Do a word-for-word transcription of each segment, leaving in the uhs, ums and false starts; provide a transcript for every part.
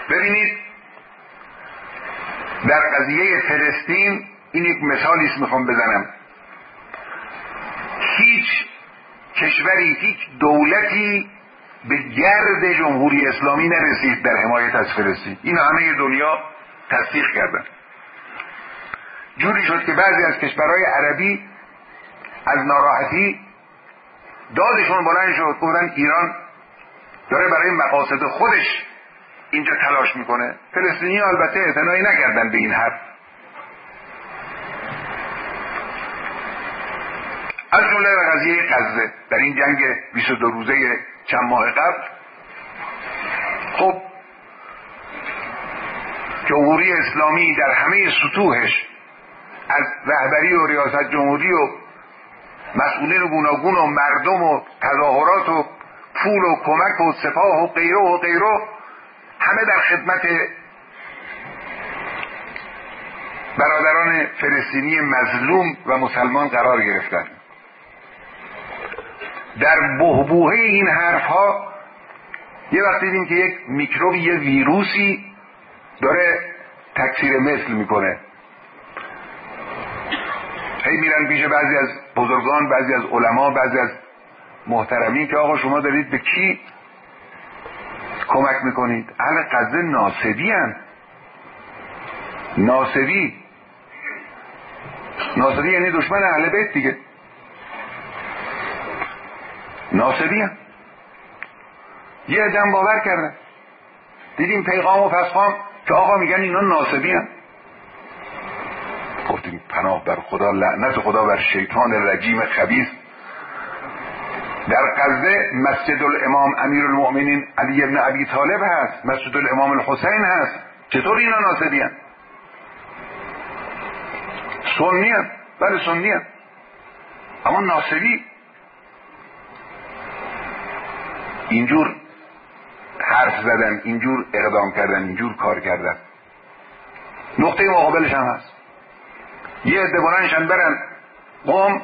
ببینید در قضیه فلسطین این یک مثالی است میخوام بزنم. هیچ کشوری، هیچ دولتی به گرد جمهوری اسلامی نرسید در حمایت از فلسطین. این همه دنیا تصدیق کردن. جوری شد که بعضی از کشورهای عربی از ناراحتی دادشون بلند شد، گفتن ایران داره برای مقاصد خودش اینجا تلاش میکنه. فلسطینی البته اعتنایی نکردن به این حرف. از جمله قضیه غزه در این جنگ بیست و دو روزه چند ماه قبل، خب جمهوری اسلامی در همه سطوحش از رهبری و ریاست جمهوری و مسئولین گوناگون و مردم و تظاهرات و پول و کمک و سپاه و غیره و غیره همه در خدمت برادران فلسطینی مظلوم و مسلمان قرار گرفتن. در بحبوحه این حرف ها یه وقت دیدیم که یک میکروب، یه ویروسی داره تکثیر مثل میکنه. هی میرن پیش بعضی از بزرگان، بعضی از علما، بعضی از محترمین که آقا شما دارید به کی کمک میکنید؟ اهل غزه ناصبی هن. ناصبی ناصبی یعنی دشمن اهل بیت دیگه. ناصبی هن. یه عدم باور کردن، دیدیم پیغام و پسخام که آقا میگن اینا ناصبی هن. گفتیم پناه بر خدا، لعنت خدا بر شیطان رجیم خبیث. در غزه مسجد الامام امیر المؤمنین علی ابن ابی طالب هست، مسجد الامام الحسین هست. چطور اینا ناصبی هن؟ سنی هن. بله سنی هن، اما ناصبی. اینجور حرف زدن، اینجور اقدام کردن، اینجور کار کردن. نقطه مقابلش هم هست. یه عده بلندشن برن قم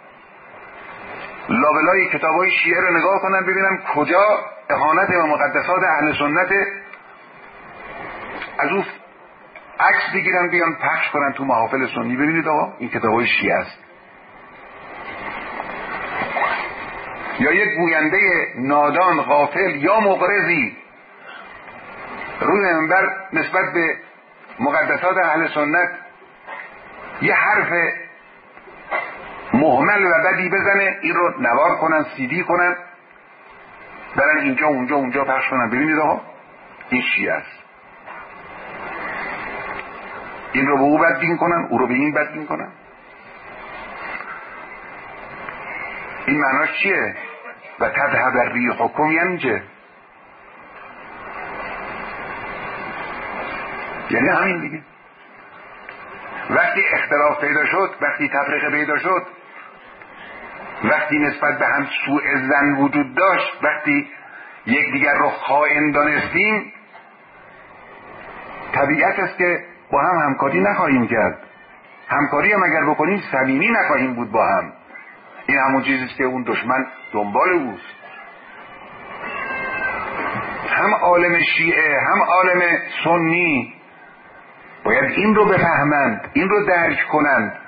لابلای کتابای شیعه رو نگاه کنن ببینن کجا اهانت به مقدسات اهل سنت، از اون عکس بگیرن بیان پخش کنن تو محافل سنی. ببینید آقا این کتابای شیعه است. یا یک گوینده نادان غافل یا مغرضی روی منبر نسبت به مقدسات اهل سنت یه حرف مهمل و بدی بزنه، این رو نوار کنن، سیدی کنن، برن اینجا اونجا اونجا پخش کنن. ببینید آقا این شیعه است. این رو به او بدبین کنن، او رو به این بدبین کنن. این معناش چیه؟ و تذهب الریحکم یعنی چه؟ یعنی همین دیگه. وقتی اختلاف پیدا شد، وقتی تفریقه پیدا شد، وقتی نسبت به هم سوء ظن وجود داشت، وقتی یکدیگر رو خائن دانستیم، طبیعت است که با هم همکاری نخواهیم کرد. همکاری هم اگر بکنیم صمیمی نخواهیم بود با هم. این همون چیزیست که اون دشمن دنبال اوست. هم عالم شیعه هم عالم سنی باید این رو بفهمند، این رو درک کنند